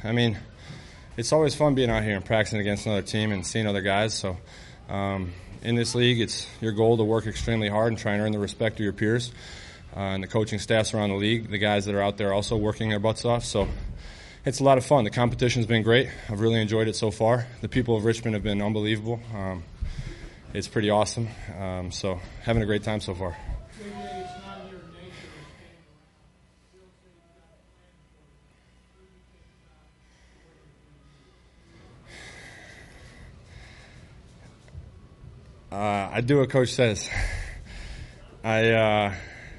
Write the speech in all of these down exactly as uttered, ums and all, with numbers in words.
I mean, it's always fun being out here and practicing against another team and seeing other guys. So um, in this league, it's your goal to work extremely hard and try and earn the respect of your peers uh, and the coaching staffs around the league. The guys that are out there also working their butts off. So it's a lot of fun. The competition's been great. I've really enjoyed it so far. The people of Richmond have been unbelievable. Um, it's pretty awesome. Um, so having a great time so far. Uh, I do what Coach says. I, uh,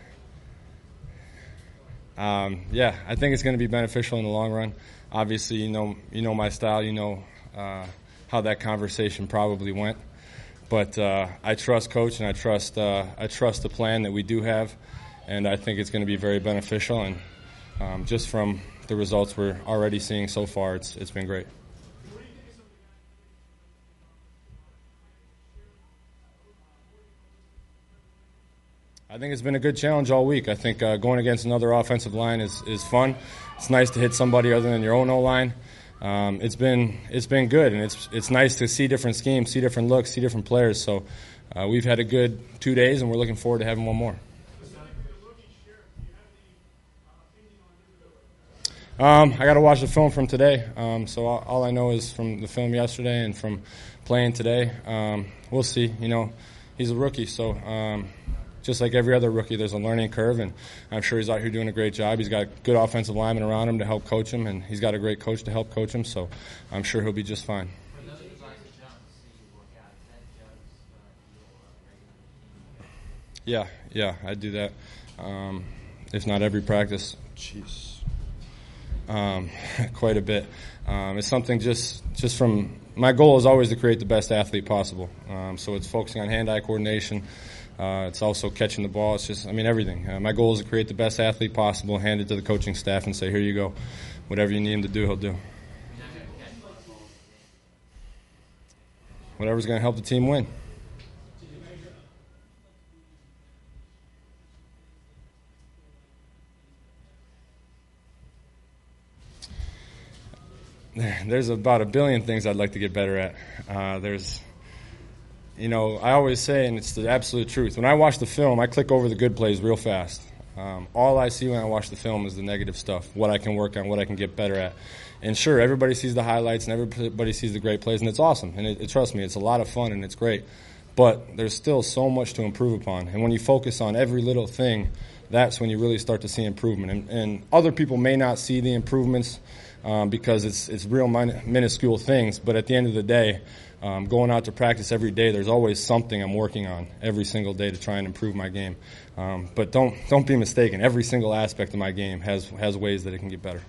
um, yeah, I think it's going to be beneficial in the long run. Obviously, you know, you know my style. You know uh, how that conversation probably went. But uh, I trust Coach, and I trust uh, I trust the plan that we do have, and I think it's going to be very beneficial. And um, just from the results we're already seeing so far, it's it's been great. I think it's been a good challenge all week. I think uh, going against another offensive line is, is fun. It's nice to hit somebody other than your own O-line. Um, it's been it's been good, and it's it's nice to see different schemes, see different looks, see different players. So uh, we've had a good two days, and we're looking forward to having one more. Um, I got to watch the film from today. Um, so all, all I know is from the film yesterday and from playing today. Um, we'll see. You know, he's a rookie, so. Um, Just like every other rookie, there's a learning curve, and I'm sure he's out here doing a great job. He's got good offensive linemen around him to help coach him, and he's got a great coach to help coach him, so I'm sure he'll be just fine. Yeah, yeah, I do that. Um, if not every practice, jeez, um, quite a bit. Um, it's something just just from my goal is always to create the best athlete possible. Um, so it's focusing on hand-eye coordination. Uh, it's also catching the ball. It's just, I mean, everything. Uh, my goal is to create the best athlete possible, hand it to the coaching staff, and say, here you go. Whatever you need him to do, he'll do. Whatever's going to help the team win. There's about a billion things I'd like to get better at. Uh, there's... You know, I always say, and it's the absolute truth, when I watch the film, I click over the good plays real fast. Um, all I see when I watch the film is the negative stuff, what I can work on, what I can get better at. And sure, everybody sees the highlights and everybody sees the great plays, and it's awesome. And it, it, trust me, it's a lot of fun and it's great. But there's still so much to improve upon. And when you focus on every little thing, that's when you really start to see improvement. And, and other people may not see the improvements um, because it's, it's real min- minuscule things, but at the end of the day, Um, going out to practice every day, there's always something I'm working on every single day to try and improve my game. Um, but don't don't be mistaken. Every single aspect of my game has has ways that it can get better.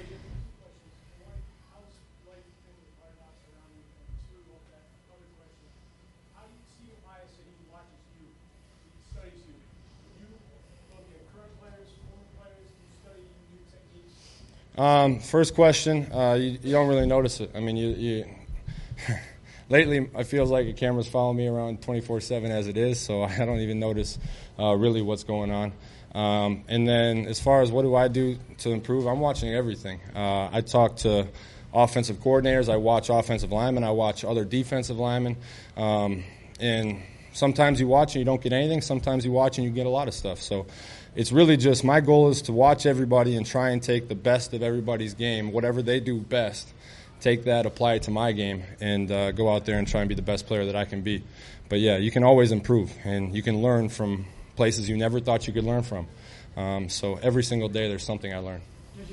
Um, first question, uh, you, you don't really notice it. I mean, you. you Lately, it feels like a camera's following me around twenty-four seven as it is, so I don't even notice uh, really what's going on. Um, and then as far as what do I do to improve, I'm watching everything. Uh, I talk to offensive coordinators. I watch offensive linemen. I watch other defensive linemen. Um, and sometimes you watch and you don't get anything. Sometimes you watch and you get a lot of stuff. So it's really just my goal is to watch everybody and try and take the best of everybody's game, whatever they do best. Take that, apply it to my game, and uh, go out there and try and be the best player that I can be. But, yeah, you can always improve, and you can learn from places you never thought you could learn from. Um, so every single day there's something I learn.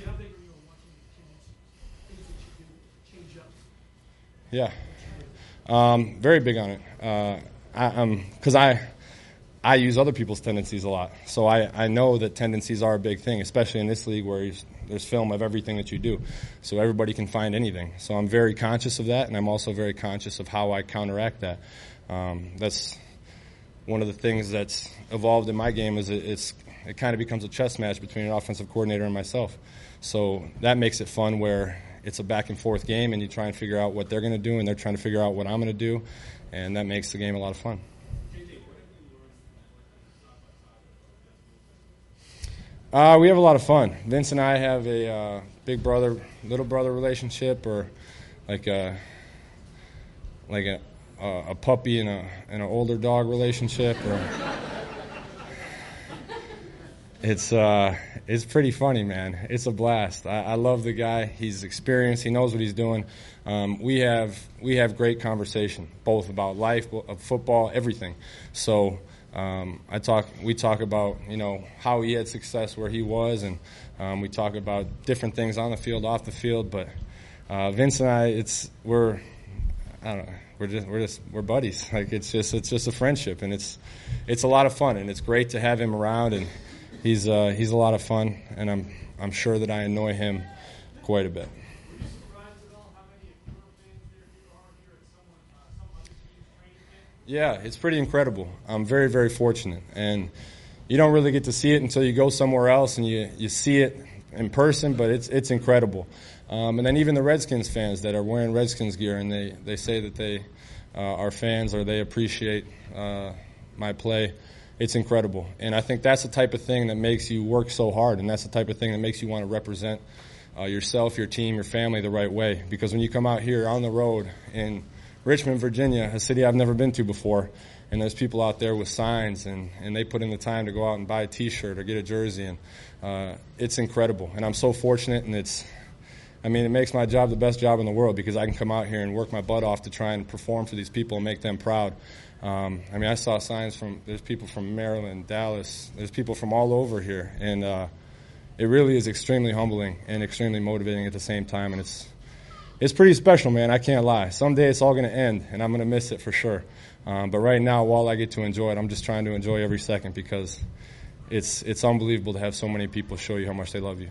Yeah. Um, very big on it. Uh, I, um, 'cause I, I use other people's tendencies a lot. So I, I know that tendencies are a big thing, especially in this league where you there's film of everything that you do. So everybody can find anything. So I'm very conscious of that, and I'm also very conscious of how I counteract that. Um, that's one of the things that's evolved in my game is it, it's it kind of becomes a chess match between an offensive coordinator and myself. So that makes it fun where it's a back and forth game, and you try and figure out what they're going to do, and they're trying to figure out what I'm going to do, and that makes the game a lot of fun. Uh, we have a lot of fun. Vince and I have a uh, big brother, little brother relationship, or like a like a a, a puppy and a and an older dog relationship, or it's uh it's pretty funny, man. It's a blast. I, I love the guy. He's experienced. He knows what he's doing. Um, we have we have great conversation, both about life, of football, everything. So um, I talk. We talk about you know how he had success where he was, and um, we talk about different things on the field, off the field. But uh, Vince and I, it's we're I don't know. We're just we're just we're buddies. Like it's just it's just a friendship, and it's it's a lot of fun, and it's great to have him around, and he's uh, he's a lot of fun, and I'm I'm sure that I annoy him quite a bit. Yeah, it's pretty incredible. I'm very, very fortunate. And you don't really get to see it until you go somewhere else and you, you see it in person, but it's it's incredible. Um, and then even the Redskins fans that are wearing Redskins gear, and they, they say that they uh, are fans or they appreciate uh, my play, it's incredible. And I think that's the type of thing that makes you work so hard, and that's the type of thing that makes you want to represent uh, yourself, your team, your family the right way. Because when you come out here on the road in Richmond, Virginia, a city I've never been to before, and there's people out there with signs, and, and they put in the time to go out and buy a T-shirt or get a jersey, and uh, it's incredible. And I'm so fortunate, and it's, I mean, it makes my job the best job in the world because I can come out here and work my butt off to try and perform for these people and make them proud. Um, I mean, I saw signs from, there's people from Maryland, Dallas, there's people from all over here, and uh, it really is extremely humbling and extremely motivating at the same time, and it's It's pretty special, man. I can't lie. Someday it's all going to end, and I'm going to miss it for sure. Um, but right now, while I get to enjoy it, I'm just trying to enjoy every second because it's it's unbelievable to have so many people show you how much they love you.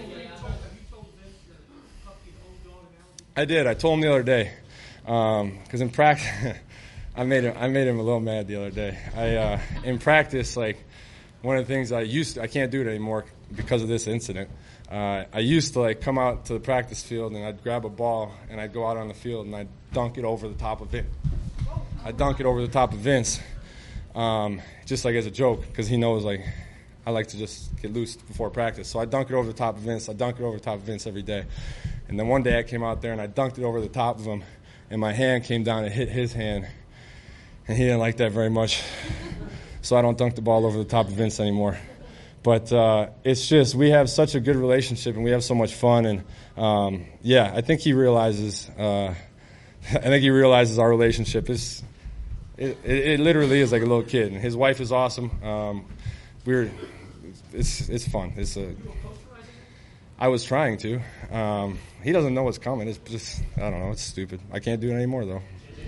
I did. I told him the other day because um, in practice, I made him. I made him a little mad the other day. I uh, in practice, like one of the things I used to, I can't do it anymore because of this incident. Uh, I used to like come out to the practice field and I'd grab a ball and I'd go out on the field and I'd dunk it over the top of Vince. I'd dunk it over the top of Vince, um, just like as a joke because he knows like I like to just get loose before practice. So I dunk it over the top of Vince. I dunk it over the top of Vince every day. And then one day I came out there and I dunked it over the top of him, and my hand came down and hit his hand, and he didn't like that very much. So I don't dunk the ball over the top of Vince anymore. But uh, it's just we have such a good relationship and we have so much fun. And, um, yeah, I think he realizes uh, I think he realizes our relationship is it, – it, it literally is like a little kid. And his wife is awesome. Um, we're it's it's fun. It's a, I was trying to. Um, he doesn't know what's coming. It's just – I don't know. It's stupid. I can't do it anymore, though.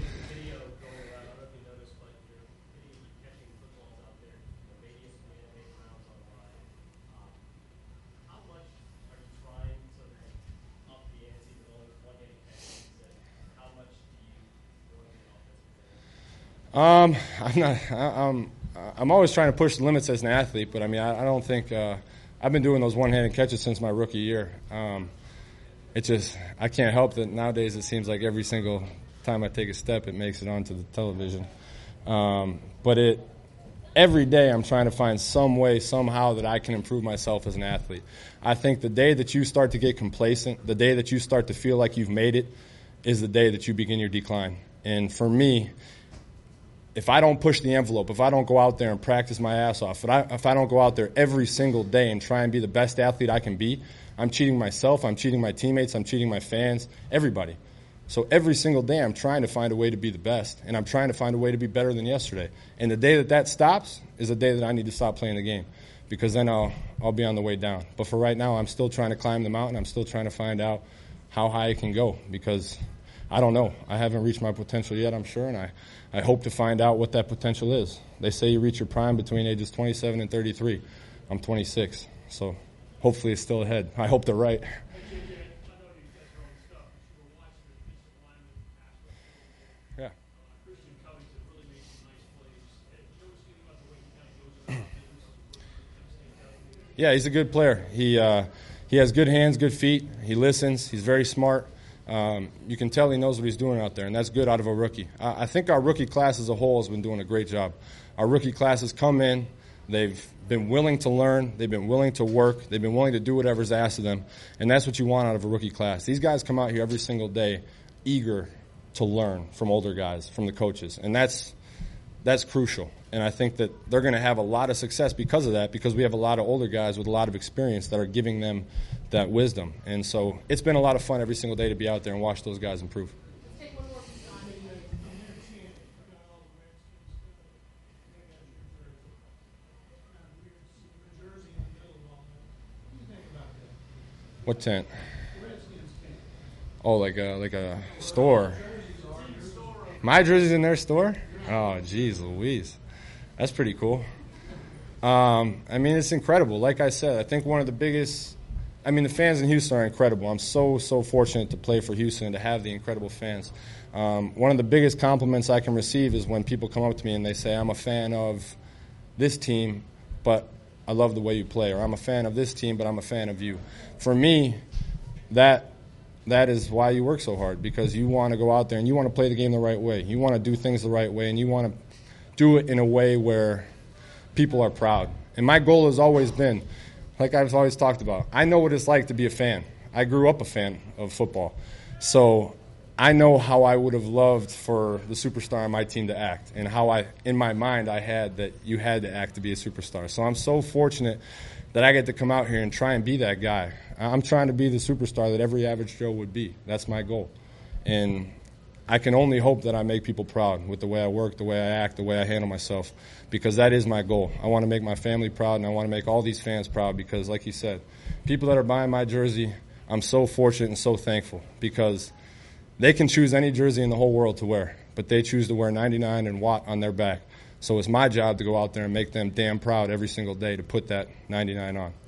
Um, I'm not. I, I'm. I'm always trying to push the limits as an athlete, but I mean, I, I don't think uh, I've been doing those one-handed catches since my rookie year. Um, it just I can't help that nowadays. It seems like every single time I take a step, it makes it onto the television. Um, but it every day I'm trying to find some way, somehow that I can improve myself as an athlete. I think the day that you start to get complacent, the day that you start to feel like you've made it, is the day that you begin your decline. And for me, if I don't push the envelope, if I don't go out there and practice my ass off, if I, if I don't go out there every single day and try and be the best athlete I can be, I'm cheating myself, I'm cheating my teammates, I'm cheating my fans, everybody. So every single day I'm trying to find a way to be the best, and I'm trying to find a way to be better than yesterday. And the day that that stops is the day that I need to stop playing the game, because then I'll I'll be on the way down. But for right now, I'm still trying to climb the mountain. I'm still trying to find out how high it can go, because I don't know. I haven't reached my potential yet, I'm sure, and I, I hope to find out what that potential is. They say you reach your prime between ages twenty-seven and thirty-three. I'm twenty-six, so hopefully it's still ahead. I hope they're right. Yeah. Yeah, he's a good player. He uh, he has good hands, good feet. He listens. He's very smart. Um, you can tell he knows what he's doing out there, and that's good out of a rookie. I, I think our rookie class as a whole has been doing a great job. Our rookie classes come in, They've been willing to learn. They've been willing to work. They've been willing to do whatever's asked of them. And that's what you want out of a rookie class. These guys come out here every single day eager to learn from older guys, from the coaches. And that's that's crucial. And I think that they're going to have a lot of success because of that, because we have a lot of older guys with a lot of experience that are giving them that wisdom. And so it's been a lot of fun every single day to be out there and watch those guys improve. What tent? Oh, like a like a store. My jersey's in their store? Oh, geez, Louise. That's pretty cool. Um, I mean, it's incredible. Like I said, I think one of the biggest – I mean, the fans in Houston are incredible. I'm so, so fortunate to play for Houston and to have the incredible fans. Um, one of the biggest compliments I can receive is when people come up to me and they say, I'm a fan of this team, but I love the way you play, or I'm a fan of this team, but I'm a fan of you. For me, that – that is why you work so hard, because you want to go out there and you want to play the game the right way. You want to do things the right way, and you want to do it in a way where people are proud. And my goal has always been, like I've always talked about, I know what it's like to be a fan. I grew up a fan of football. So I know how I would have loved for the superstar on my team to act, and how I, in my mind, I had that you had to act to be a superstar. So I'm so fortunate that I get to come out here and try and be that guy. I'm trying to be the superstar that every average Joe would be. That's my goal. And I can only hope that I make people proud with the way I work, the way I act, the way I handle myself, because that is my goal. I want to make my family proud, and I want to make all these fans proud, because, like you said, people that are buying my jersey, I'm so fortunate and so thankful, because they can choose any jersey in the whole world to wear, but they choose to wear ninety-nine and Watt on their back. So it's my job to go out there and make them damn proud every single day to put that ninety-nine on.